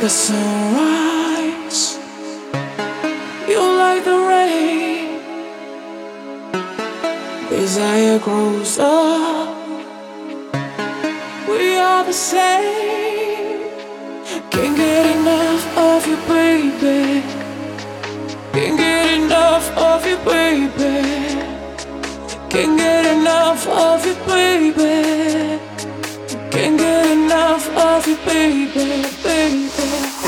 like a sunrise. You like the rain. Desire grows up. We are the same. Can't get enough of you, baby. Can't get enough of you, baby. Can't get enough of you, baby. Can't get enough of you, baby, baby.